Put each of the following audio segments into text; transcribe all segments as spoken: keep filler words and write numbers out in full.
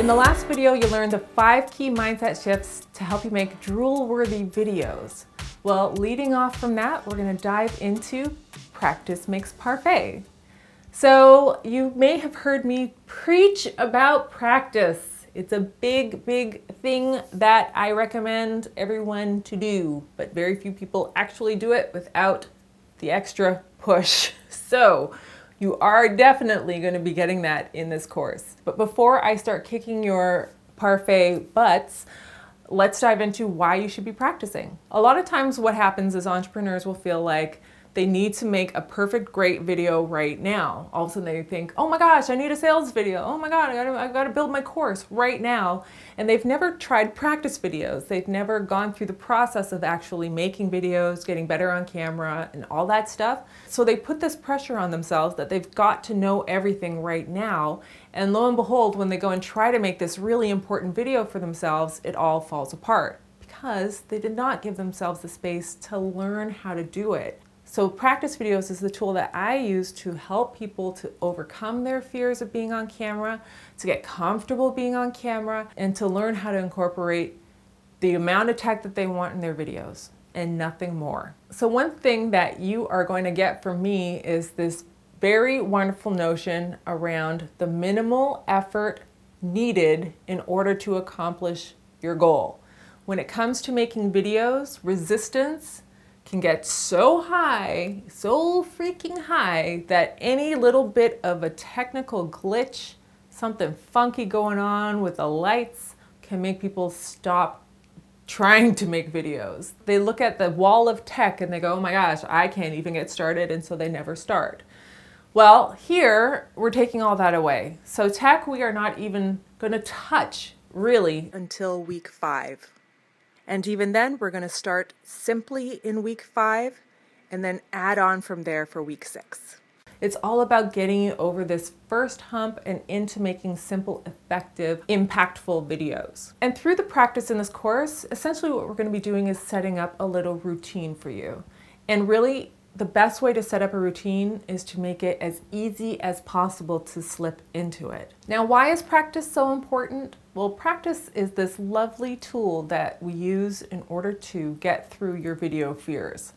the last video, you learned the five key mindset shifts to help you make drool-worthy videos. Well, leading off from that, we're gonna dive into practice makes parfait. So you may have heard me preach about practice. It's a big, big thing that I recommend everyone to do, but very few people actually do it without the extra push. So you are definitely going to be getting that in this course. But before I start kicking your parfait butts, let's dive into why you should be practicing. A lot of times what happens is entrepreneurs will feel like they need to make a perfect, great video right now. All of a sudden they think, oh my gosh, I need a sales video. Oh my God, I gotta, I gotta build my course right now. And they've never tried practice videos. They've never gone through the process of actually making videos, getting better on camera and all that stuff. So they put this pressure on themselves that they've got to know everything right now. And lo and behold, when they go and try to make this really important video for themselves, it all falls apart because they did not give themselves the space to learn how to do it. So practice videos is the tool that I use to help people to overcome their fears of being on camera, to get comfortable being on camera, and to learn how to incorporate the amount of tech that they want in their videos and nothing more. So one thing that you are going to get from me is this very wonderful notion around the minimal effort needed in order to accomplish your goal. When it comes to making videos, resistance can get so high, so freaking high, that any little bit of a technical glitch, something funky going on with the lights, can make people stop trying to make videos. They look at the wall of tech and they go, oh my gosh, I can't even get started, and so they never start. Well, here, we're taking all that away. So tech, we are not even gonna touch, really, until week five. And even then, we're going to start simply in week five and then add on from there for week six. It's all about getting you over this first hump and into making simple, effective, impactful videos. And through the practice in this course, essentially what we're going to be doing is setting up a little routine for you. And really, the best way to set up a routine is to make it as easy as possible to slip into it. Now, why is practice so important? Well, practice is this lovely tool that we use in order to get through your video fears.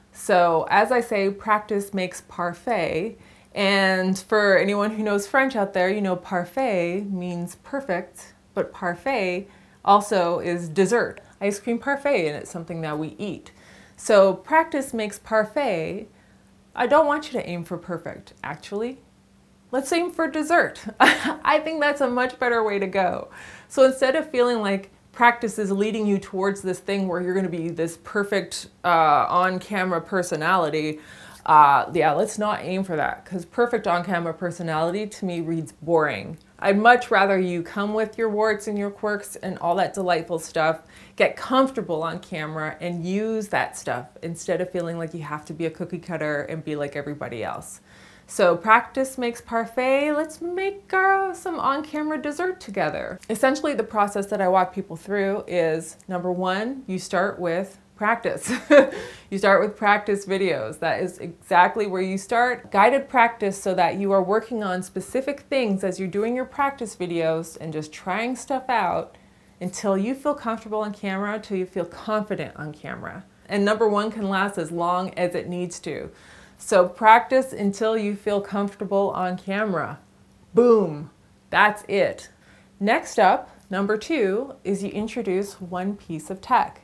So, as I say, practice makes parfait. And for anyone who knows French out there, you know parfait means perfect, but parfait also is dessert. Ice cream parfait, and it's something that we eat. So practice makes parfait. I don't want you to aim for perfect, actually. Let's aim for dessert. I think that's a much better way to go. So instead of feeling like practice is leading you towards this thing where you're gonna be this perfect uh, on-camera personality, uh, yeah, let's not aim for that, because perfect on-camera personality to me reads boring. I'd much rather you come with your warts and your quirks and all that delightful stuff, get comfortable on camera and use that stuff instead of feeling like you have to be a cookie cutter and be like everybody else. So practice makes parfait. Let's make uh, some on-camera dessert together. Essentially, the process that I walk people through is, number one, you start with practice. You start with practice videos. That is exactly where you start. Guided practice so that you are working on specific things as you're doing your practice videos and just trying stuff out until you feel comfortable on camera, until you feel confident on camera. And number one can last as long as it needs to. So practice until you feel comfortable on camera. Boom, that's it. Next up, number two, is you introduce one piece of tech.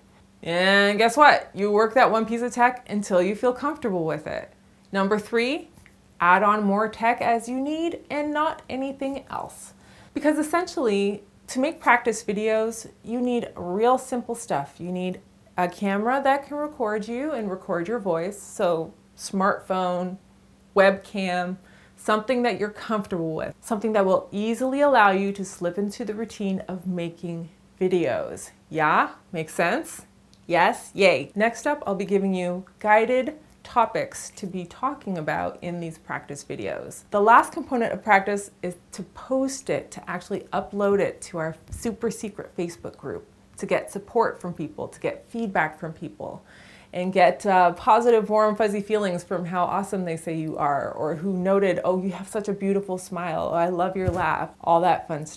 And guess what? You work that one piece of tech until you feel comfortable with it. Number three, add on more tech as you need and not anything else. Because essentially, to make practice videos, you need real simple stuff. You need a camera that can record you and record your voice. So smartphone, webcam, something that you're comfortable with. Something that will easily allow you to slip into the routine of making videos. Yeah? Makes sense? Yes? Yay. Next up, I'll be giving you guided topics to be talking about in these practice videos. The last component of practice is to post it, to actually upload it to our super secret Facebook group, to get support from people, to get feedback from people, and get uh, positive, warm, fuzzy feelings from how awesome they say you are, or who noted, oh, you have such a beautiful smile, oh, I love your laugh, all that fun stuff.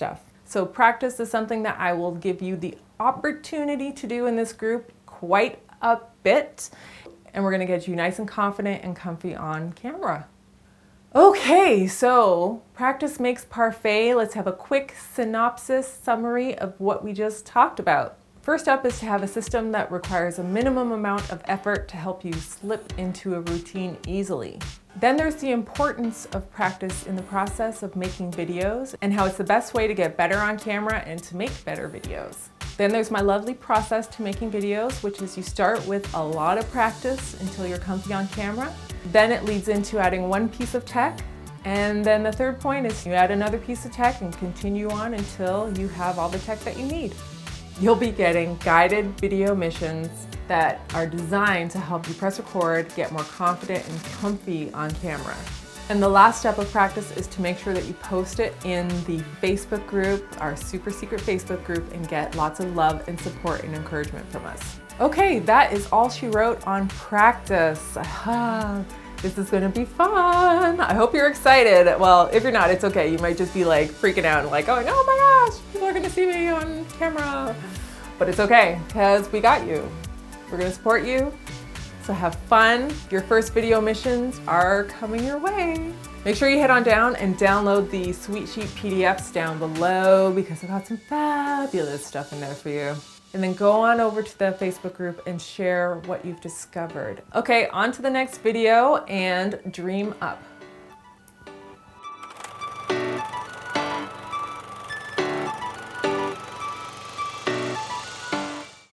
So practice is something that I will give you the opportunity to do in this group quite a bit. And we're gonna get you nice and confident and comfy on camera. Okay, so practice makes parfait. Let's have a quick synopsis summary of what we just talked about. First up is to have a system that requires a minimum amount of effort to help you slip into a routine easily. Then there's the importance of practice in the process of making videos and how it's the best way to get better on camera and to make better videos. Then there's my lovely process to making videos, which is you start with a lot of practice until you're comfy on camera. Then it leads into adding one piece of tech. And then the third point is you add another piece of tech and continue on until you have all the tech that you need. You'll be getting guided video missions that are designed to help you press record, get more confident and comfy on camera. And the last step of practice is to make sure that you post it in the Facebook group, our super secret Facebook group, and get lots of love and support and encouragement from us. Okay, that is all she wrote on practice. Ah, this is gonna be fun. I hope you're excited. Well, if you're not, it's okay. You might just be like freaking out and like going, oh my gosh, people are gonna see me on camera. But it's okay, because we got you. We're gonna support you. So have fun. Your first video missions are coming your way. Make sure you head on down and download the Sweetsheet P D Fs down below because I've got some fabulous stuff in there for you. And then go on over to the Facebook group and share what you've discovered. Okay, on to the next video and dream up.